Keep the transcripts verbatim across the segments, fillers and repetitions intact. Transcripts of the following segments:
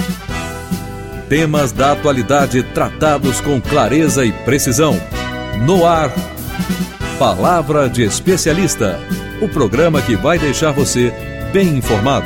Temas da atualidade tratados com clareza e precisão. No ar, Palavra de Especialista. O programa que vai deixar você bem informado.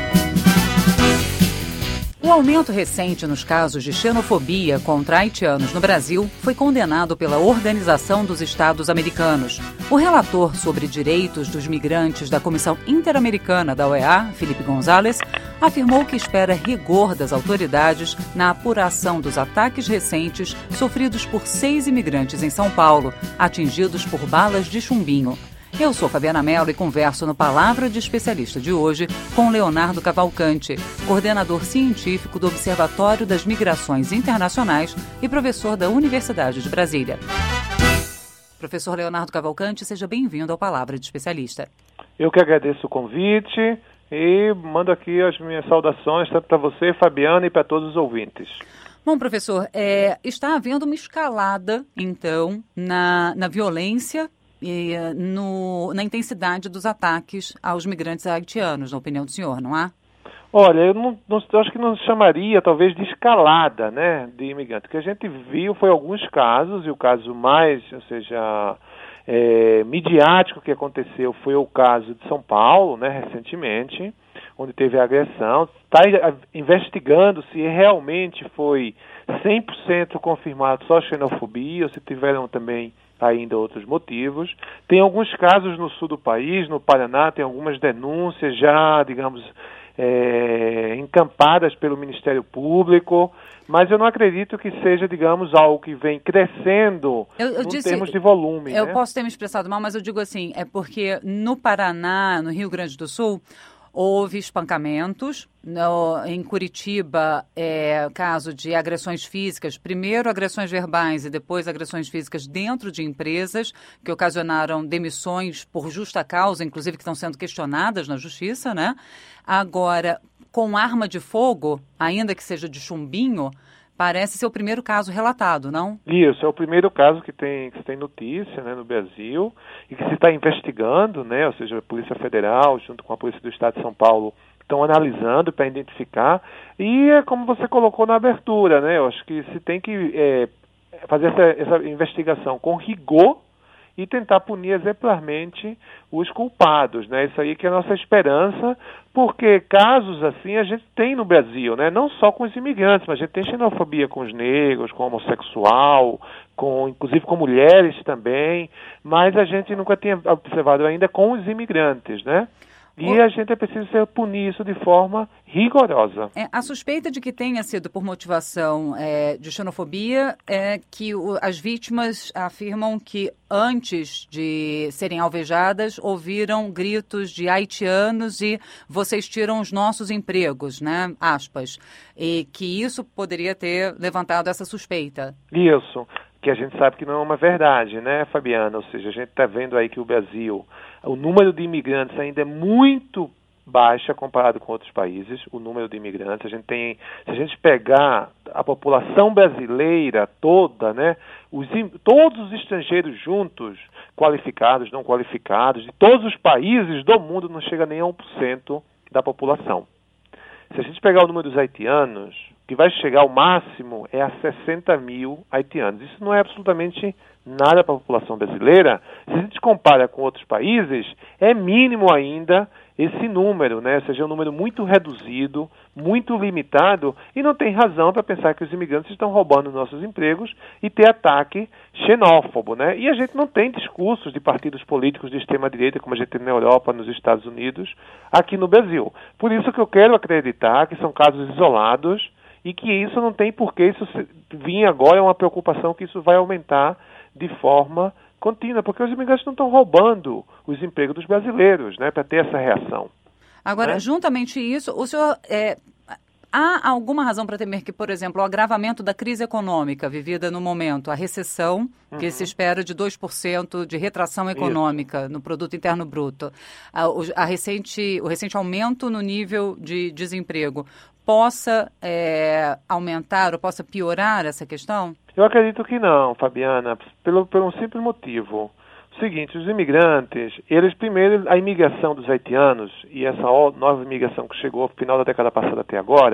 O aumento recente nos casos de xenofobia contra haitianos no Brasil foi condenado pela Organização dos Estados Americanos. O relator sobre direitos dos migrantes da Comissão Interamericana da O E A, Felipe González, afirmou que espera rigor das autoridades na apuração dos ataques recentes sofridos por seis imigrantes em São Paulo, atingidos por balas de chumbinho. Eu sou Fabiana Mello e converso no Palavra de Especialista de hoje com Leonardo Cavalcante, coordenador científico do Observatório das Migrações Internacionais e professor da Universidade de Brasília. Professor Leonardo Cavalcante, seja bem-vindo ao Palavra de Especialista. Eu que agradeço o convite e mando aqui as minhas saudações tanto para você, Fabiana, e para todos os ouvintes. Bom, professor, é, está havendo uma escalada, então, na, na violência e no, na intensidade dos ataques aos migrantes haitianos, na opinião do senhor, não há? Olha, eu, não, não, eu acho que não chamaria, talvez, de escalada, né, de imigrantes. O que a gente viu foi alguns casos, e o caso mais, ou seja, é, midiático que aconteceu foi o caso de São Paulo, né, recentemente, onde teve a agressão. Está investigando se realmente foi cem por cento confirmado só xenofobia, ou se tiveram também ainda outros motivos. Tem alguns casos no sul do país, no Paraná, tem algumas denúncias já, digamos, é, encampadas pelo Ministério Público, mas eu não acredito que seja, digamos, algo que vem crescendo em termos de volume. Eu né? posso ter me expressado mal, mas eu digo assim, é porque no Paraná, no Rio Grande do Sul, houve espancamentos. No, em Curitiba, é caso de agressões físicas, primeiro agressões verbais e depois agressões físicas dentro de empresas, que ocasionaram demissões por justa causa, inclusive que estão sendo questionadas na justiça, né? Agora, com arma de fogo, ainda que seja de chumbinho, parece ser o primeiro caso relatado, não? Isso, é o primeiro caso que tem, que se tem notícia, né, no Brasil e que se está investigando, né, ou seja, a Polícia Federal, junto com a Polícia do Estado de São Paulo, estão analisando para identificar. E é como você colocou na abertura, né, eu acho que se tem que é, fazer essa, essa investigação com rigor e tentar punir exemplarmente os culpados, né? Isso aí que é a nossa esperança, porque casos assim a gente tem no Brasil, né? Não só com os imigrantes, mas a gente tem xenofobia com os negros, com o homossexual, com, inclusive com mulheres também, mas a gente nunca tinha observado ainda com os imigrantes, né? E a gente é preciso punir isso de forma rigorosa. É, a suspeita de que tenha sido por motivação é, de xenofobia é que o, as vítimas afirmam que antes de serem alvejadas ouviram gritos de haitianos e vocês tiram os nossos empregos, né? Aspas. E que isso poderia ter levantado essa suspeita. Isso. Que a gente sabe que não é uma verdade, né, Fabiana? Ou seja, a gente está vendo aí que o Brasil, o número de imigrantes ainda é muito baixa comparado com outros países, o número de imigrantes. A gente tem, se a gente pegar a população brasileira toda, né, os, todos os estrangeiros juntos, qualificados, não qualificados, de todos os países do mundo, não chega nem a um por cento da população. Se a gente pegar o número dos haitianos, que vai chegar ao máximo é a sessenta mil haitianos. Isso não é absolutamente nada para a população brasileira. Se a gente compara com outros países, é mínimo ainda esse número, né? Ou seja, é um número muito reduzido, muito limitado, e não tem razão para pensar que os imigrantes estão roubando nossos empregos e ter ataque xenófobo, né? E a gente não tem discursos de partidos políticos de extrema-direita, como a gente tem na Europa, nos Estados Unidos, aqui no Brasil. Por isso que eu quero acreditar que são casos isolados, e que isso não tem porquê isso vir agora, é uma preocupação que isso vai aumentar de forma contínua, porque os imigrantes não estão roubando os empregos dos brasileiros, né, para ter essa reação. Agora, né? Juntamente isso, o senhor... É... Há alguma razão para temer que, por exemplo, o agravamento da crise econômica vivida no momento, a recessão, uhum. que se espera de dois por cento de retração econômica Isso. no Produto Interno Bruto, a, a recente, o recente aumento no nível de desemprego, possa é, aumentar ou possa piorar essa questão? Eu acredito que não, Fabiana, pelo, por um simples motivo. O seguinte, os imigrantes, eles primeiro, a imigração dos haitianos e essa nova imigração que chegou no final da década passada até agora,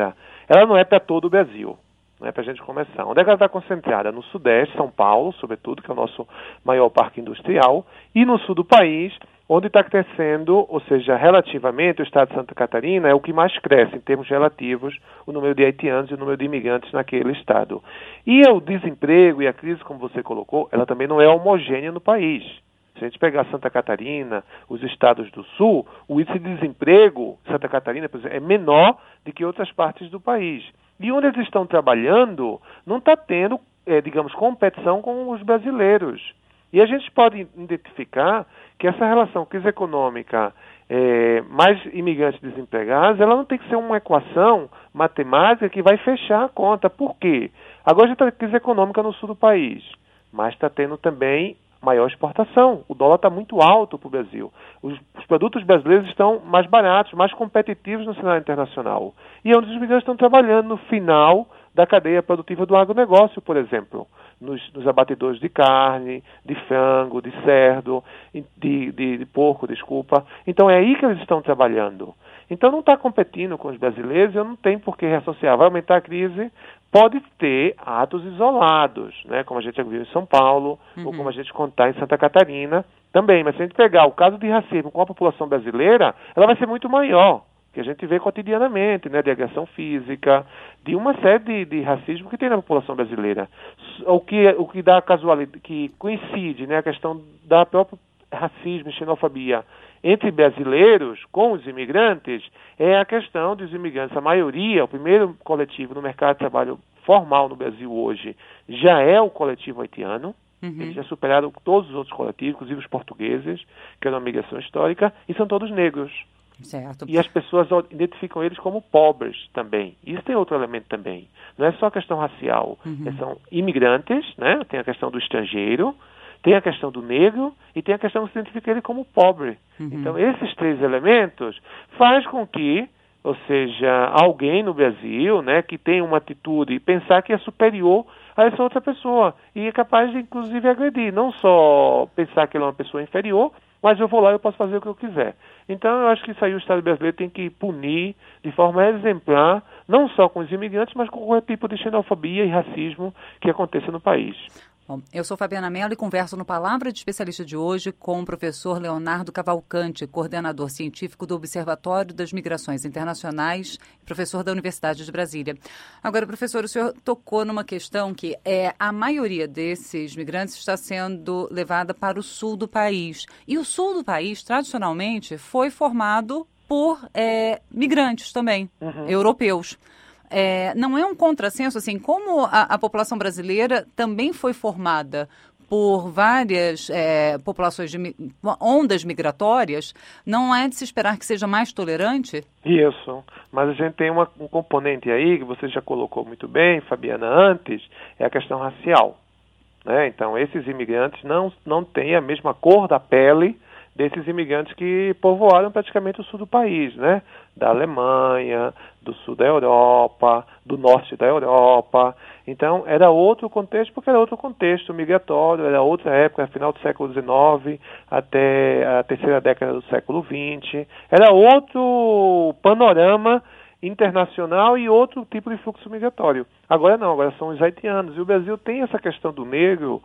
ela não é para todo o Brasil. Né, para a gente começar. Onde é que ela está concentrada? No Sudeste, São Paulo, sobretudo, que é o nosso maior parque industrial, e no sul do país, onde está crescendo, ou seja, relativamente, o estado de Santa Catarina é o que mais cresce, em termos relativos, o número de haitianos e o número de imigrantes naquele estado. E o desemprego e a crise, como você colocou, ela também não é homogênea no país. Se a gente pegar Santa Catarina, os estados do sul, o índice de desemprego em Santa Catarina, por exemplo, é menor do que outras partes do país. E onde eles estão trabalhando, não está tendo, é, digamos, competição com os brasileiros. E a gente pode identificar que essa relação crise econômica é, mais imigrantes desempregados, ela não tem que ser uma equação matemática que vai fechar a conta. Por quê? Agora a gente está com crise econômica no sul do país, mas está tendo também maior exportação. O dólar está muito alto para o Brasil. Os, os produtos brasileiros estão mais baratos, mais competitivos no cenário internacional. E é onde os imigrantes estão trabalhando no final da cadeia produtiva do agronegócio, por exemplo. Nos, nos abatedores de carne, de frango, de cerdo, de, de, de porco, desculpa. Então é aí que eles estão trabalhando. Então não está competindo com os brasileiros, eu não tenho por que reassociar. Vai aumentar a crise, pode ter atos isolados, né, como a gente viu em São Paulo, uhum. ou como a gente contar em Santa Catarina também. Mas se a gente pegar o caso de racismo com a população brasileira, ela vai ser muito maior, que a gente vê cotidianamente, né, de agressão física, de uma série de, de racismo que tem na população brasileira. O que, o que dá casualidade, que coincide, né, a questão da própria racismo e xenofobia entre brasileiros com os imigrantes, é a questão dos imigrantes. A maioria, o primeiro coletivo no mercado de trabalho formal no Brasil hoje, já é o coletivo haitiano. Uhum. Eles já superaram todos os outros coletivos, inclusive os portugueses, que eram uma migração histórica, e são todos negros. Certo. E as pessoas identificam eles como pobres também. Isso tem outro elemento também. Não é só a questão racial. Uhum. São imigrantes, né? Tem a questão do estrangeiro, tem a questão do negro e tem a questão de se identificar ele como pobre. Uhum. Então, esses três elementos faz com que, ou seja, alguém no Brasil, né, que tem uma atitude e pensar que é superior a essa outra pessoa e é capaz de, inclusive, agredir. Não só pensar que ele é uma pessoa inferior, mas eu vou lá e eu posso fazer o que eu quiser. Então, eu acho que isso aí o Estado brasileiro tem que punir de forma exemplar, não só com os imigrantes, mas com qualquer tipo de xenofobia e racismo que aconteça no país. Bom, eu sou Fabiana Mello e converso no Palavra de Especialista de hoje com o professor Leonardo Cavalcante, coordenador científico do Observatório das Migrações Internacionais, professor da Universidade de Brasília. Agora, professor, o senhor tocou numa questão que é a maioria desses migrantes está sendo levada para o sul do país. E o sul do país, tradicionalmente, foi formado por é, migrantes também, uhum. europeus. É, não é um contrassenso, assim, como a, a população brasileira também foi formada por várias é, populações de ondas migratórias, não é de se esperar que seja mais tolerante? Isso, mas a gente tem uma, um componente aí, que você já colocou muito bem, Fabiana, antes, é a questão racial. Né? Então, esses imigrantes não, não têm a mesma cor da pele desses imigrantes que povoaram praticamente o sul do país, né? Da Alemanha, do sul da Europa, do norte da Europa. Então, era outro contexto, porque era outro contexto migratório, era outra época, final do século dezenove até a terceira década do século vinte. Era outro panorama internacional e outro tipo de fluxo migratório. Agora não, agora são os haitianos. E o Brasil tem essa questão do negro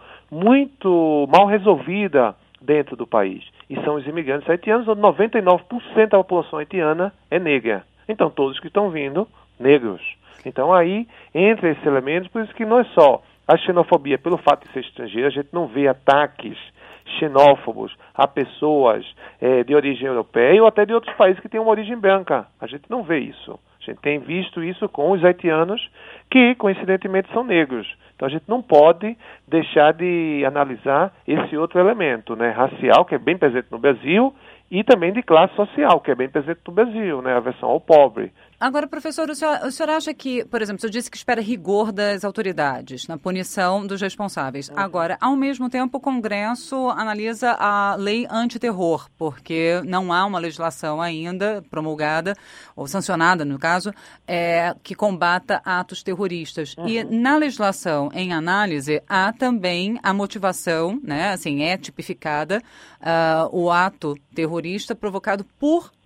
muito mal resolvida dentro do país. E são os imigrantes haitianos, onde noventa e nove por cento da população haitiana é negra. Então, todos que estão vindo, negros. Então, aí, entra esses elementos, por isso que não é só a xenofobia pelo fato de ser estrangeiro, a gente não vê ataques xenófobos a pessoas é, de origem europeia ou até de outros países que têm uma origem branca. A gente não vê isso. A gente tem visto isso com os haitianos, que, coincidentemente, são negros. Então, a gente não pode deixar de analisar esse outro elemento, né, racial, que é bem presente no Brasil, e também de classe social, que é bem presente no Brasil, né, a aversão ao pobre. Agora, professor, o senhor, o senhor acha que, por exemplo, o senhor disse que espera rigor das autoridades na punição dos responsáveis. Uhum. Agora, ao mesmo tempo, o Congresso analisa a lei antiterror, porque não há uma legislação ainda promulgada, ou sancionada, no caso, é, que combata atos terroristas. Uhum. E na legislação em análise, há também a motivação, né, assim, é tipificada uh, o ato terrorista provocado por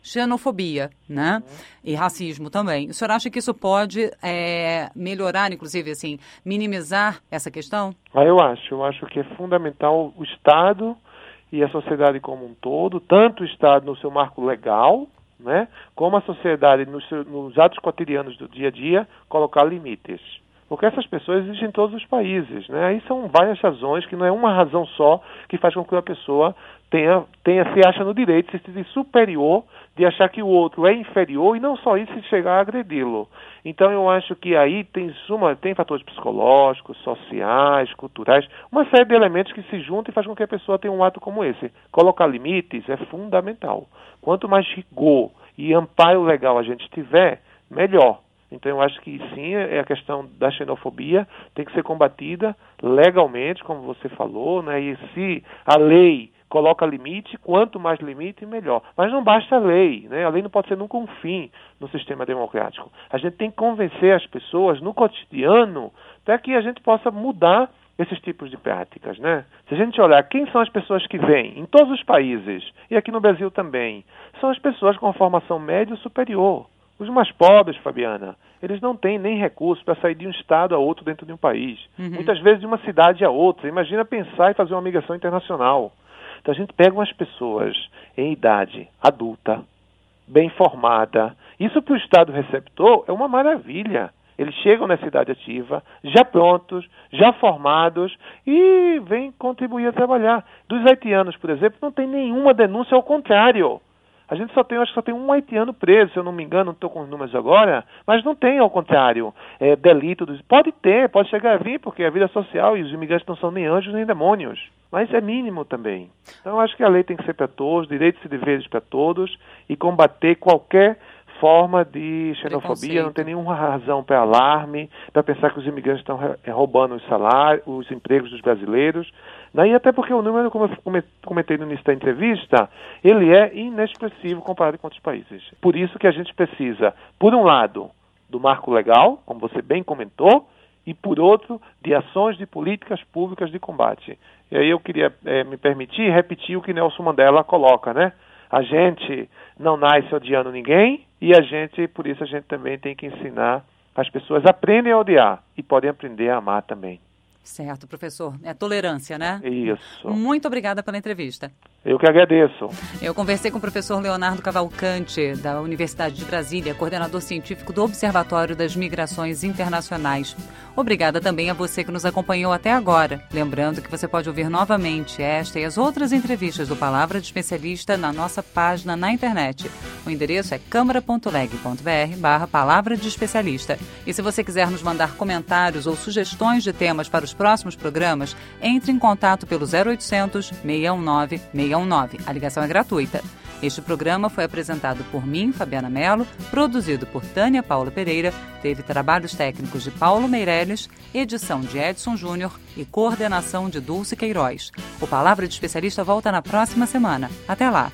xenofobia, né? Uhum. E racismo também. O senhor acha que isso pode é, melhorar, inclusive, assim, minimizar essa questão? Ah, eu acho. Eu acho que é fundamental o Estado e a sociedade como um todo, tanto o Estado no seu marco legal, né, como a sociedade nos, nos atos cotidianos do dia a dia, colocar limites. Porque essas pessoas existem em todos os países, né? Aí são várias razões, que não é uma razão só que faz com que a pessoa tenha, tenha, se acha no direito, se sente superior, de achar que o outro é inferior, e não só isso, se chegar a agredi-lo. Então eu acho que aí tem, suma, tem fatores psicológicos, sociais, culturais, uma série de elementos que se juntam e faz com que a pessoa tenha um ato como esse. Colocar limites é fundamental. Quanto mais rigor e amparo legal a gente tiver, melhor. Então eu acho que sim, é a questão da xenofobia, tem que ser combatida legalmente, como você falou, né? E se a lei coloca limite, quanto mais limite, melhor. Mas não basta a lei, né? A lei não pode ser nunca um fim no sistema democrático. A gente tem que convencer as pessoas no cotidiano para que a gente possa mudar esses tipos de práticas, né? Se a gente olhar quem são as pessoas que vêm em todos os países, e aqui no Brasil também, são as pessoas com formação média ou superior. Os mais pobres, Fabiana, eles não têm nem recursos para sair de um estado a outro dentro de um país. Uhum. Muitas vezes de uma cidade a outra. Imagina pensar e fazer uma migração internacional. Então a gente pega umas pessoas em idade adulta, bem formada. Isso para o estado receptor é uma maravilha. Eles chegam nessa idade ativa, já prontos, já formados, e vêm contribuir a trabalhar. Dos haitianos, por exemplo, não tem nenhuma denúncia, ao contrário. A gente só tem, acho que só tem um haitiano preso, se eu não me engano, não estou com os números agora, mas não tem, ao contrário, é, delito. Dos... Pode ter, pode chegar a vir, porque a vida social e os imigrantes não são nem anjos nem demônios, mas é mínimo também. Então eu acho que a lei tem que ser para todos, direitos e deveres para todos, e combater qualquer forma de xenofobia. Não tem nenhuma razão para alarme, para pensar que os imigrantes estão roubando os salários, os empregos dos brasileiros. E até porque o número, como eu comentei no início da entrevista, ele é inexpressivo comparado com outros países. Por isso que a gente precisa, por um lado, do marco legal, como você bem comentou, e por outro, de ações de políticas públicas de combate. E aí eu queria é, me permitir repetir o que Nelson Mandela coloca, né? A gente não nasce odiando ninguém, e a gente, por isso a gente também tem que ensinar as pessoas a aprendem a odiar e podem aprender a amar também. Certo, professor. É tolerância, né? Isso. Muito obrigada pela entrevista. Eu que agradeço. Eu conversei com o professor Leonardo Cavalcante, da Universidade de Brasília, coordenador científico do Observatório das Migrações Internacionais. Obrigada também a você que nos acompanhou até agora. Lembrando que você pode ouvir novamente esta e as outras entrevistas do Palavra de Especialista na nossa página na internet. O endereço é câmara ponto leg ponto br barra Palavra de Especialista. E se você quiser nos mandar comentários ou sugestões de temas para os próximos programas, entre em contato pelo zero oitocentos, seis um nove, seis um nove. A ligação é gratuita. Este programa foi apresentado por mim, Fabiana Mello, produzido por Tânia Paula Pereira, teve trabalhos técnicos de Paulo Meirelles, edição de Edson Júnior e coordenação de Dulce Queiroz. O Palavra de Especialista volta na próxima semana. Até lá!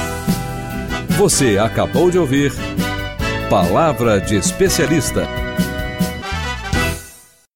Você acabou de ouvir Palavra de Especialista.